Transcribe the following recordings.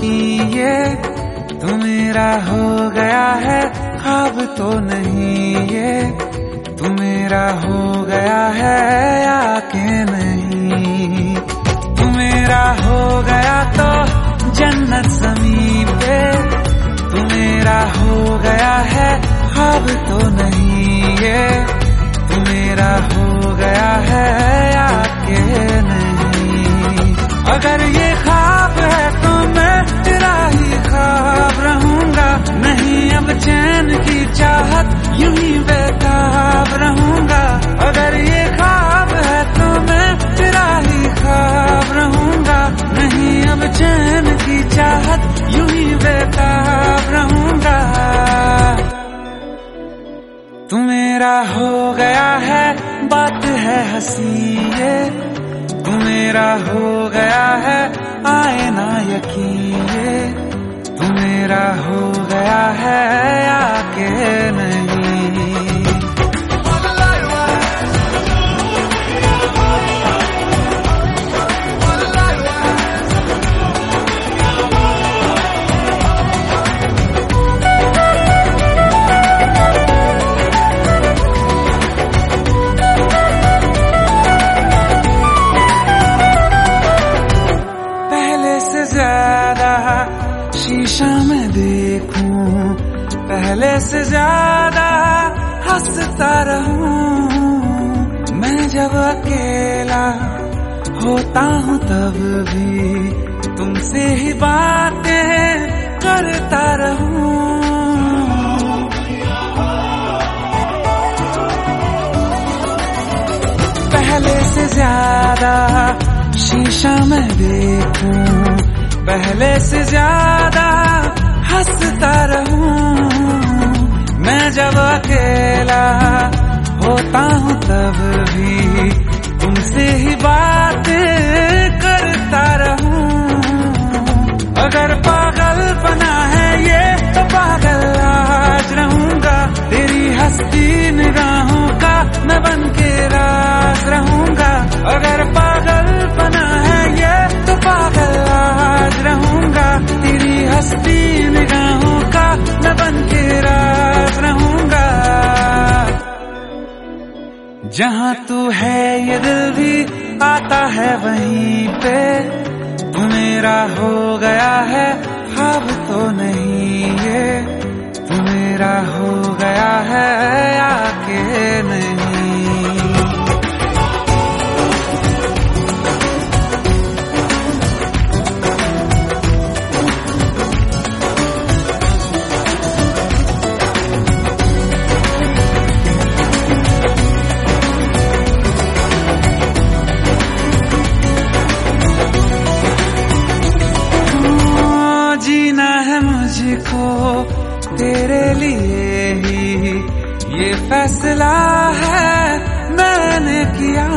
नहीं ये तू मेरा हो गया है, ख्वाब तो नहीं ये तू मेरा हो गया है या के नहीं। तू मेरा हो गया तो जन्नत ज़मीन पे, तू मेरा हो गया है, ख्वाब तो नहीं ये तू मेरा हो गया है या के नहीं। अगर ये ख्वाब है तो मैं तेरा ही ख्वाब रहूंगा, नहीं अब चैन की चाहत यूं ही बेताब रहूंगा। अगर ये ख्वाब है तो मैं तेरा ही ख्वाब रहूंगा, नहीं अब चैन की चाहत यूं ही बेताब रहूंगा। तू मेरा हो गया है, बात है हंसी ये तू मेरा हो गया है, आए ना यकीन ये तू मेरा हो गया है या के नहीं। शीशा में देखूं पहले से ज्यादा हंसता रहूं, मैं जब अकेला होता हूँ तब भी तुमसे ही बातें करता रहूं। पहले से ज्यादा शीशा में देखूं, पहले से ज्यादा हंसता रहूं, मैं जब अकेला होता हूँ तब भी तुमसे ही बातें करता रहूं। अगर पागल बना है ये तो पागल आज रहूंगा, तेरी हंसती निगाहों का मैं बन के राज रहूंगा। अगर पागल बना है ये तो पागल आज रहूंगा, तेरी हंसती निगाहों का मैं बन के राज रहूंगा। जहाँ तू है ये दिल भी आता है वहीं पे, तू मेरा हो गया है, ख्वाब तो नहीं ये तू मेरा हो गया है या के नहीं। जीना है मुझको तेरे लिए ही, ये फैसला है मैंने किया।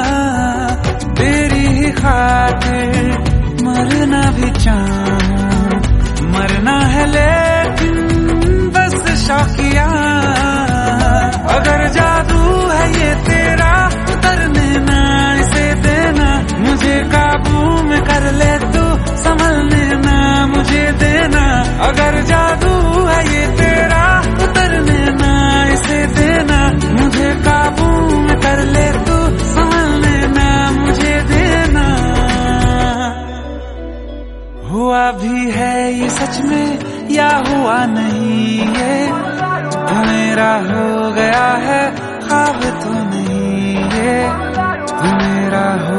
तेरी ही खातिर मरना भी चाहूं, मरना है लेकिन बस शौकिया। अगर जादू है ये तेरा उतरने ना इसे देना, मुझे काबू में कर ले तू संभलने ना मुझे देना। अगर जादू है ये तेरा उतरने ना इसे देना, मुझे काबू में कर ले तू संभलने ना मुझे देना। हुआ भी है ये सच में या हुआ नहीं ये तू मेरा हो गया है, ख्वाब तो नहीं ये तू मेरा